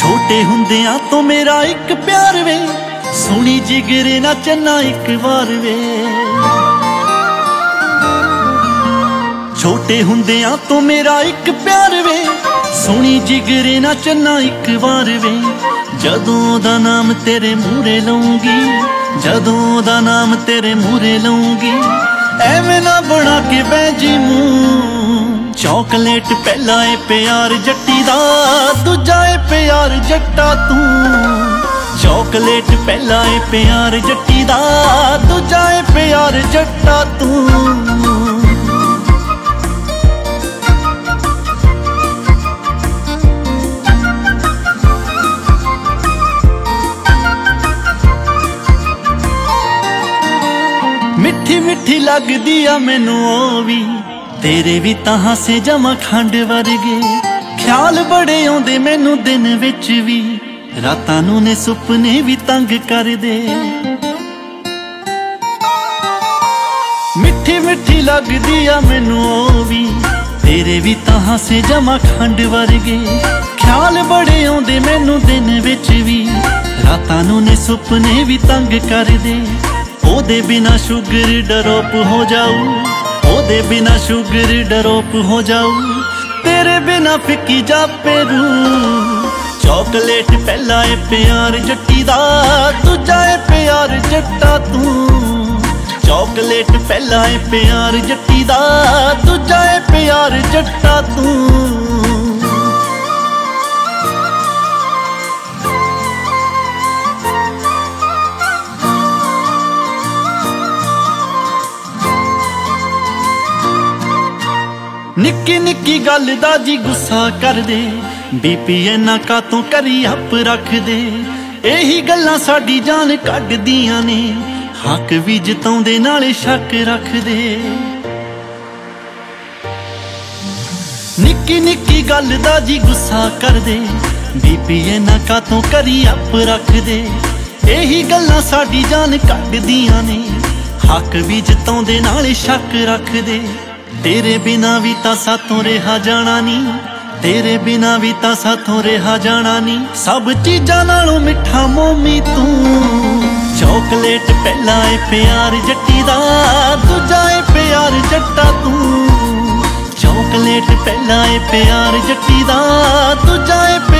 ਛੋਟੇ ਹੁੰਦਿਆਂ ਤੋਂ ਮੇਰਾ ਇੱਕ ਪਿਆਰ ਵੇ, ਸੁਣੀ ਜਿਗਰੇ ਨਾ ਚੰਨਾ ਇੱਕ ਵਾਰ ਵੇ। ਛੋਟੇ ਹੁੰਦਿਆਂ ਤੋਂ ਮੇਰਾ ਇੱਕ ਪਿਆਰ ਵੇ, ਸੁਣੀ ਜਿਗਰੇ ਨਾ ਚੰਨਾ ਇੱਕ ਵਾਰ ਵੇ। ਜਦੋਂ ਦਾ ਨਾਮ ਤੇਰੇ ਮੂਹਰੇ ਲਊਂਗੀ, ਜਦੋਂ ਦਾ ਨਾਮ ਤੇਰੇ ਮੂਹਰੇ ਲਊਂਗੀ, ਐਵੇਂ ਨਾ ਬਣਾ ਕੇ ਬਹਿ ਜੀ ਮੂੰਹ। ਚੌਕਲੇਟ ਪਹਿਲਾ ਏ ਪਿਆਰ ਜੱਟੀ ਦਾ, ਦੂਜਾ ਏ ਪਿਆਰ ਜੱਟਾ ਤੂੰ। ਚੌਕਲੇਟ ਪਹਿਲਾ ਏ ਪਿਆਰ ਜੱਟੀ ਦਾ, ਦੂਜਾ ਏ ਪਿਆਰ ਜੱਟਾ ਤੂੰ। ਮਿੱਠੀ ਮਿੱਠੀ ਲੱਗਦੀ ਆ ਮੈਨੂੰ ਉਹ ਵੀ, ਤੇਰੇ ਵੀ ਤਾਂ ਹਾਸੇ ਜਮਾ ਖੰਡ ਵਰਗੇ। ਖਿਆਲ ਬੜੇ ਆਉਂਦੇ ਮੈਨੂੰ ਦਿਨ ਵਿੱਚ ਵੀ, ਰਾਤਾਂ ਨੂੰ ਨੇ ਸੁਪਨੇ ਵੀ ਤੰਗ ਕਰਦੇ। ਮਿੱਠੀ ਮਿੱਠੀ ਲੱਗਦੀ ਆ ਮੈਨੂੰ ਉਹ ਵੀ, ਤੇਰੇ ਵੀ ਤਾਂ ਹਾਸੇ ਜਮਾ ਖੰਡ ਵਰਗੇ। ਖਿਆਲ ਬੜੇ ਆਉਂਦੇ ਮੈਨੂੰ ਦਿਨ ਵਿੱਚ ਵੀ, ਰਾਤਾਂ ਨੂੰ ਨੇ ਸੁਪਨੇ ਵੀ ਤੰਗ ਕਰਦੇ। ਉਹਦੇ ਬਿਨਾ ਸ਼ੂਗਰ ਡਰੋਪ ਹੋ ਜਾਊ, ਉਹਦੇ ਬਿਨਾ ਸ਼ੂਗਰ ਡਰੋਪ ਹੋ ਜਾਊ, ਤੇਰੇ ਬਿਨਾ ਫਿੱਕੀ ਜਾਪੇ ਰੂ। ਚੌਕਲੇਟ ਪਹਿਲਾ ਏ ਪਿਆਰ ਜੱਟੀ ਦਾ, ਦੂਜਾ ਏ ਪਿਆਰ ਜੱਟਾ ਤੂੰ। ਚੌਕਲੇਟ ਪਹਿਲਾ ਏ ਪਿਆਰ ਜੱਟੀ ਦਾ, ਦੂਜਾ ਏ ਪਿਆਰ ਜੱਟਾ ਤੂੰ। ਨਿੱਕੀ ਨਿੱਕੀ ਗੱਲ ਦਾ ਜੀ ਗੁੱਸਾ ਕਰਦੇ, ਬੀਪੀ ਇੰਨਾ ਕਾਤੋਂ ਕਰੀ ਅੱਪ ਰੱਖਦੇ। ਇਹੀ ਗੱਲਾਂ ਸਾਡੀ ਜਾਨ ਕੱਢਦੀਆਂ ਨੇ, ਹੱਕ ਵੀ ਜਿਤਾਉਂਦੇ ਨਾਲੇ ਸ਼ੱਕ ਰੱਖਦੇ। ਨਿੱਕੀ ਨਿੱਕੀ ਗੱਲ ਦਾ ਜੀ ਗੁੱਸਾ ਕਰਦੇ, ਬੀਪੀ ਇੰਨਾ ਕਾਤੋਂ ਕਰੀ ਅੱਪ ਰੱਖਦੇ। ਇਹੀ ਗੱਲਾਂ ਸਾਡੀ ਜਾਨ ਕੱਢਦੀਆਂ ਨੇ, ਹੱਕ ਵੀ ਜਿਤਾਉਂਦੇ ਨਾਲੇ ਸ਼ੱਕ ਰੱਖਦੇ। ਤੇਰੇ ਬਿਨਾ ਵੀ ਤਾਂ ਸਾਥੋਂ ਰਿਹਾ ਜਾਣਾ ਨੀ, ਤੇਰੇ ਬਿਨਾ ਵੀ ਤਾਂ ਸਾਥੋਂ ਰਿਹਾ ਜਾਣਾ ਨੀ। ਸਭ ਚੀਜ਼ਾਂ ਨਾਲੋਂ ਮਿੱਠਾ ਮੋਮੀ ਤੂੰ। ਚੌਕਲੇਟ ਪਹਿਲਾ ਏ ਪਿਆਰ ਜੱਟੀ ਦਾ, ਦੂਜਾ ਏ ਪਿਆਰ ਜੱਟਾ ਤੂੰ। ਚੌਕਲੇਟ ਪਹਿਲਾ ਏ ਪਿਆਰ ਜੱਟੀ ਦਾ, ਦੂਜਾ ਏ